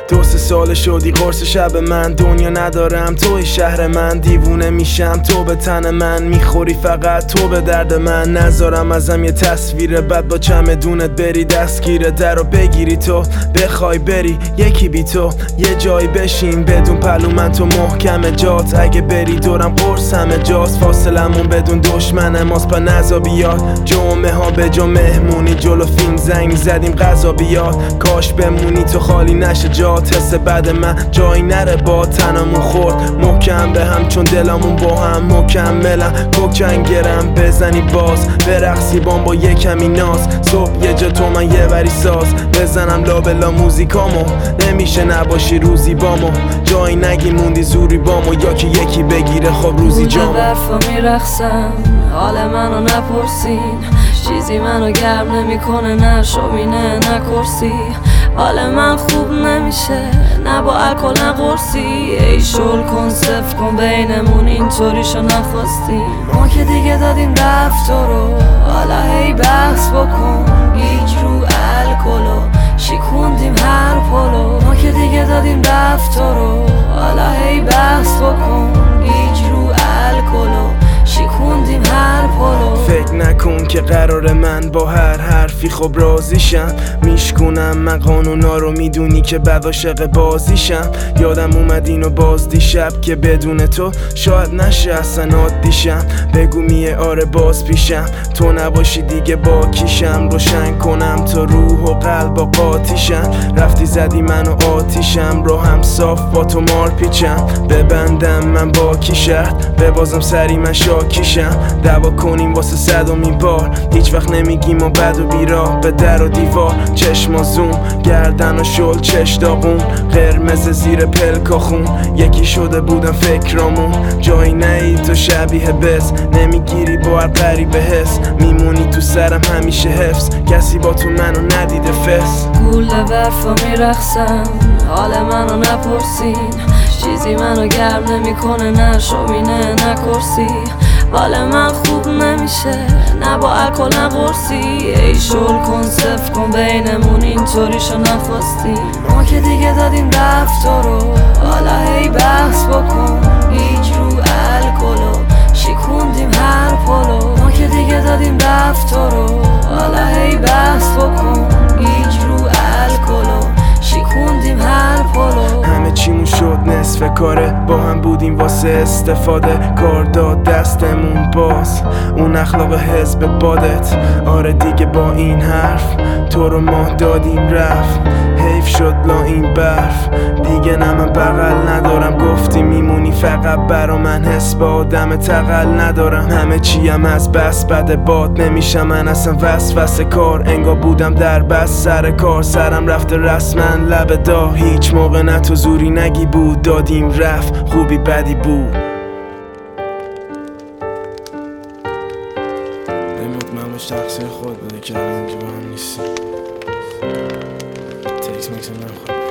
2-3 سال شدی قرص شب من. دنیا ندارم توی شهر من، دیوونه میشم تو به تن من. میخوری فقط تو به درد من، نذارم ازم یه تصویر بد با چمدونت بری دستگیر در رو بگیری. تو بخوای بری یکی بی تو یه جایی بشین بدون پلو من تو محکم جات. اگه بری دورم قرص همه جاست، فاصلمون بدون دشمن ماست. پا نزا بیاد جمعه ها به جا مهمونی، جلو فیلم زنگ زدیم غذا بیاد. کاش بمونی تو خالی نشه جات، حس بعد من جایی نره با تنمون خورد محکم به هم چون دلمون با هم مکملم. کوکنگرم بزنی باز برقصی بام با یه کمی ناز. صبح یه جا تو من یه وری ساز بزنم لابلا موزیکامو. نمیشه نباشی روزی بامو، جایی نگی موندی زوری بامو، یا که یکی بگیره خب روزی جامو. برفا میرخصم حال منو نپرسین، چیزی منو گرم نمیکنه نه شومینه نه کرسی. حال من خوب نمیشه نه با الکل نه قرصی. ای شل کن صف کن بینمون اینطوریشو نخواستیم. ما که دیگه دادیم رفت رو، حالا هی بحث بکن گیج رو الکلو شیکوندیم هر پلو. ما که دیگه دادیم رفت رو، حالا هی بحث بکن گیج رو الکلو شیکوندیم هر پلو. فکر نکن که قرار من با هر حرفی خب راضیشم. میشکنم من قانونا رو میدونی که بعد عاشق بازیشم. یادم اومد اینو باز دیشب که بدون تو شاید نشه اصلا عادیشم. بگو میه آره باز پیشم تو نباشی دیگه با کیشم. روشن کنم تا روح و قلب و قاطیشم. رفتی زدی منو آتیشم رو هم صاف با تو مار پیچم. ببندم من با کی شرط ببازم سری من شاکیشم. دعوا کنیم واسه 100مین بار هیچ وقت نمیگیم و بد و بیراه. به در و دیوار چشم زوم گردن و شل چش داغون قرمز زیر پلکا خون. یکی شده بودم فکرامون جایی نهی تو شبیه بس. نمیگیری با هر غریبه حس میمونی تو سرم همیشه حفظ. کسی با تو منو ندیده فس. گوله برفا میرخصم حال منو نپرسین، چیزی منو گرم نمیکنه نه شومینه نه کرسی. حال من خوب نمیشه نه با الکل نه قرصی. ای شل کن صف کن بینمون اینطوریشو نخواستیم. ما که دیگه دادیم رفت رو، حالا هی بحث بکن گیج رو الکلو شیکوندیم هر پلو. ما که دیگه دادیم رفت رو، حالا هی بحث بکن گیج رو الکلو شیکوندیم هر پلو. همه چیمون شد نصف کاره با هم بودیم واسه استفاده. کار داد دستمون باز اون اخلاق حزب بادت. آره دیگه با این حرف تو رو ما دادیم رفت. حیف شد لا این برف دیگه نه من بغل ندارم. گفتی میمونی فقط برا من حس با آدم تقل ندارم. همه چیم از بس بد باد نمیشم من اصلا وسوسه کار. انگار بودم در بس سر کار سرم رفته رسما لب دا. هیچ موقع نه تو زوری نگی بود دادیم رفت خوبی بدی بود. این مطمئن باش تقصیر خود بوده که الان اینجا با هم نیستیم. تکس میکس نمیخواد